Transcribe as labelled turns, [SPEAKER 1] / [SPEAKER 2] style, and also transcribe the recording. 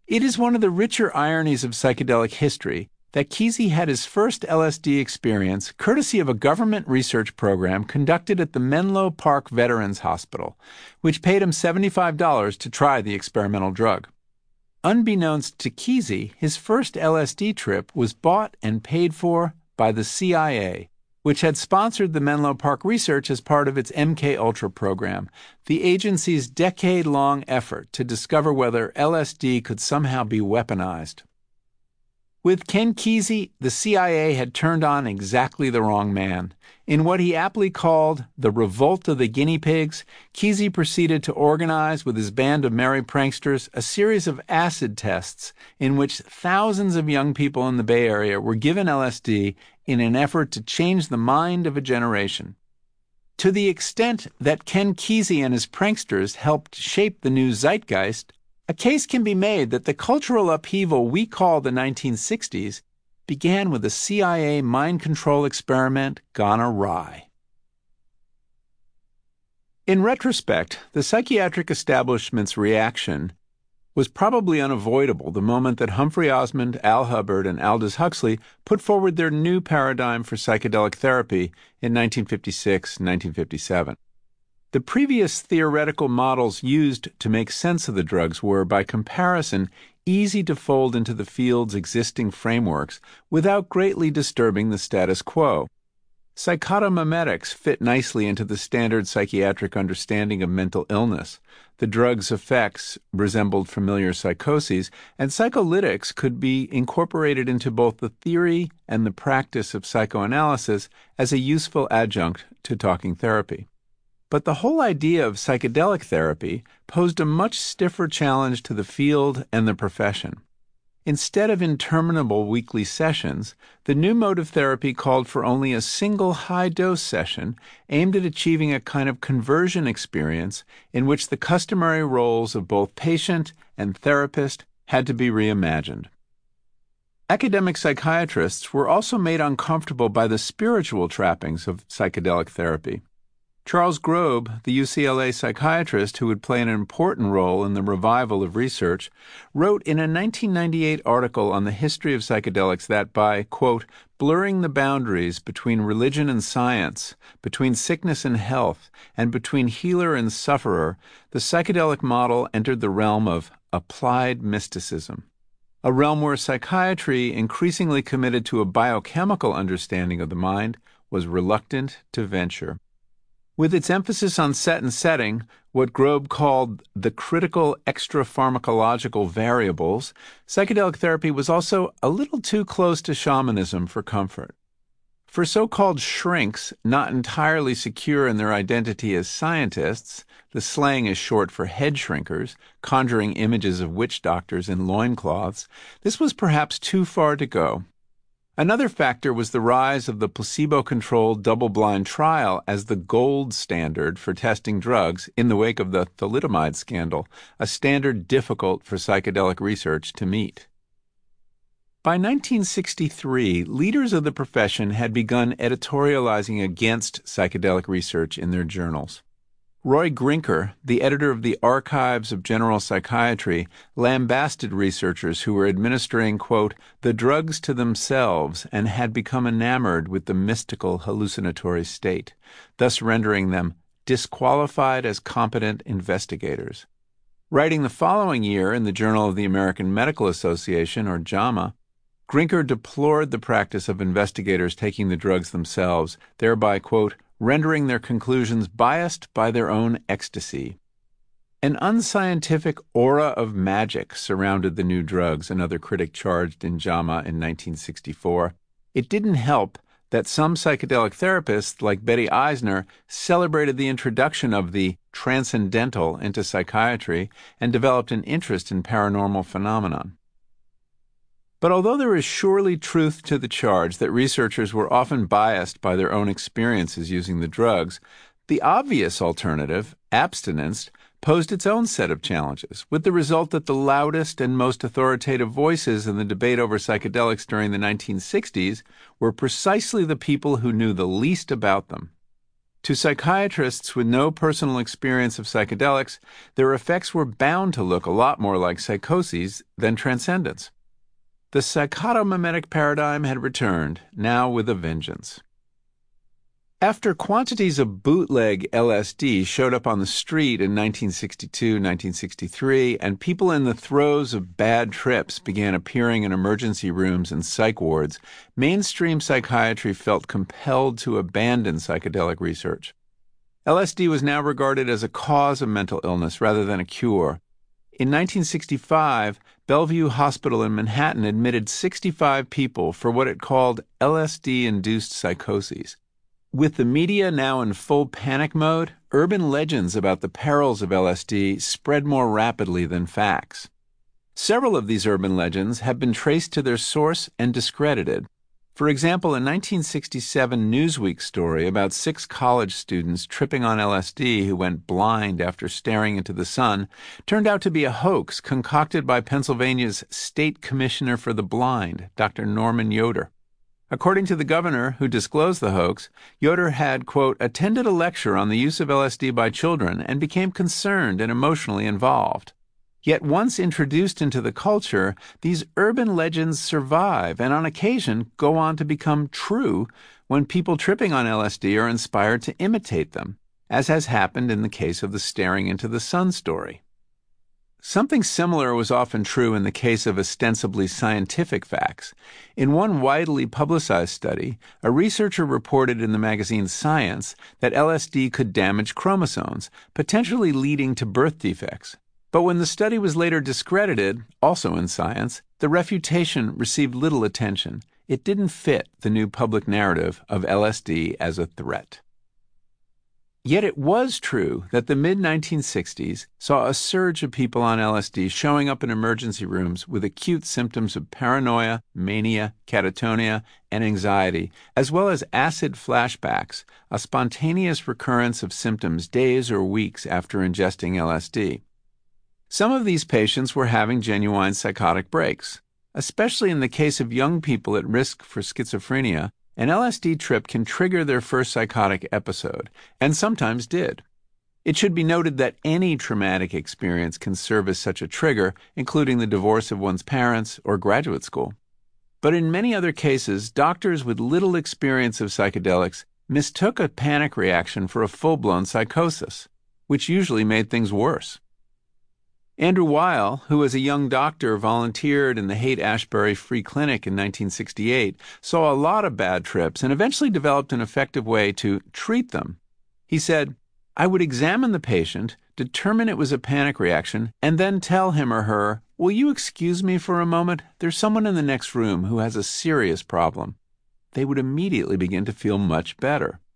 [SPEAKER 1] It is one of the richer ironies of psychedelic history that Kesey had his first LSD experience courtesy of a government research program conducted at the Menlo Park Veterans Hospital, which paid him $75 to try the experimental drug. Unbeknownst to Kesey, his first LSD trip was bought and paid for by the CIA, which had sponsored the Menlo Park research as part of its MKUltra program, the agency's decade-long effort to discover whether LSD could somehow be weaponized. With Ken Kesey, the CIA had turned on exactly the wrong man. In what he aptly called the revolt of the guinea pigs, Kesey proceeded to organize with his band of merry pranksters a series of acid tests in which thousands of young people in the Bay Area were given LSD in an effort to change the mind of a generation. To the extent that Ken Kesey and his pranksters helped shape the new zeitgeist, a case can be made that the cultural upheaval we call the 1960s began with a CIA mind control experiment gone awry. In retrospect, the psychiatric establishment's reaction was probably unavoidable the moment that Humphrey Osmond, Al Hubbard, and Aldous Huxley put forward their new paradigm for psychedelic therapy in 1956 and 1957. The previous theoretical models used to make sense of the drugs were, by comparison, easy to fold into the field's existing frameworks without greatly disturbing the status quo. Psychotomimetics fit nicely into the standard psychiatric understanding of mental illness. The drug's effects resembled familiar psychoses, and psycholytics could be incorporated into both the theory and the practice of psychoanalysis as a useful adjunct to talking therapy. But the whole idea of psychedelic therapy posed a much stiffer challenge to the field and the profession. Instead of interminable weekly sessions, the new mode of therapy called for only a single high-dose session aimed at achieving a kind of conversion experience in which the customary roles of both patient and therapist had to be reimagined. Academic psychiatrists were also made uncomfortable by the spiritual trappings of psychedelic therapy. Charles Grob, the UCLA psychiatrist who would play an important role in the revival of research, wrote in a 1998 article on the history of psychedelics that by, quote, blurring the boundaries between religion and science, between sickness and health, and between healer and sufferer, the psychedelic model entered the realm of applied mysticism, a realm where psychiatry, increasingly committed to a biochemical understanding of the mind, was reluctant to venture. With its emphasis on set and setting, what Grob called the critical extra-pharmacological variables, psychedelic therapy was also a little too close to shamanism for comfort. For so-called shrinks, not entirely secure in their identity as scientists, the slang is short for head shrinkers, conjuring images of witch doctors in loincloths, this was perhaps too far to go. Another factor was the rise of the placebo-controlled double-blind trial as the gold standard for testing drugs in the wake of the thalidomide scandal, a standard difficult for psychedelic research to meet. By 1963, leaders of the profession had begun editorializing against psychedelic research in their journals. Roy Grinker, the editor of the Archives of General Psychiatry, lambasted researchers who were administering, quote, the drugs to themselves and had become enamored with the mystical hallucinatory state, thus rendering them disqualified as competent investigators. Writing the following year in the Journal of the American Medical Association, or JAMA, Grinker deplored the practice of investigators taking the drugs themselves, thereby, quote, rendering their conclusions biased by their own ecstasy. An unscientific aura of magic surrounded the new drugs, another critic charged in JAMA in 1964. It didn't help that some psychedelic therapists, like Betty Eisner, celebrated the introduction of the transcendental into psychiatry and developed an interest in paranormal phenomenon. But although there is surely truth to the charge that researchers were often biased by their own experiences using the drugs, the obvious alternative, abstinence, posed its own set of challenges, with the result that the loudest and most authoritative voices in the debate over psychedelics during the 1960s were precisely the people who knew the least about them. To psychiatrists with no personal experience of psychedelics, their effects were bound to look a lot more like psychoses than transcendence. The psychotomimetic paradigm had returned, now with a vengeance. After quantities of bootleg LSD showed up on the street in 1962, 1963, and people in the throes of bad trips began appearing in emergency rooms and psych wards, mainstream psychiatry felt compelled to abandon psychedelic research. LSD was now regarded as a cause of mental illness rather than a cure. In 1965, Bellevue Hospital in Manhattan admitted 65 people for what it called LSD-induced psychoses. With the media now in full panic mode, urban legends about the perils of LSD spread more rapidly than facts. Several of these urban legends have been traced to their source and discredited. For example, a 1967 Newsweek story about 6 college students tripping on LSD who went blind after staring into the sun turned out to be a hoax concocted by Pennsylvania's State Commissioner for the Blind, Dr. Norman Yoder. According to the governor who disclosed the hoax, Yoder had, quote, attended a lecture on the use of LSD by children and became concerned and emotionally involved. Yet once introduced into the culture, these urban legends survive and on occasion go on to become true when people tripping on LSD are inspired to imitate them, as has happened in the case of the staring into the sun story. Something similar was often true in the case of ostensibly scientific facts. In one widely publicized study, a researcher reported in the magazine Science that LSD could damage chromosomes, potentially leading to birth defects. But when the study was later discredited, also in Science, the refutation received little attention. It didn't fit the new public narrative of LSD as a threat. Yet it was true that the mid-1960s saw a surge of people on LSD showing up in emergency rooms with acute symptoms of paranoia, mania, catatonia, and anxiety, as well as acid flashbacks, a spontaneous recurrence of symptoms days or weeks after ingesting LSD. Some of these patients were having genuine psychotic breaks. Especially in the case of young people at risk for schizophrenia, an LSD trip can trigger their first psychotic episode, and sometimes did. It should be noted that any traumatic experience can serve as such a trigger, including the divorce of one's parents or graduate school. But in many other cases, doctors with little experience of psychedelics mistook a panic reaction for a full-blown psychosis, which usually made things worse. Andrew Weil, who as a young doctor volunteered in the Haight-Ashbury Free Clinic in 1968, saw a lot of bad trips and eventually developed an effective way to treat them. He said, I would examine the patient, determine it was a panic reaction, and then tell him or her, will you excuse me for a moment? There's someone in the next room who has a serious problem. They would immediately begin to feel much better.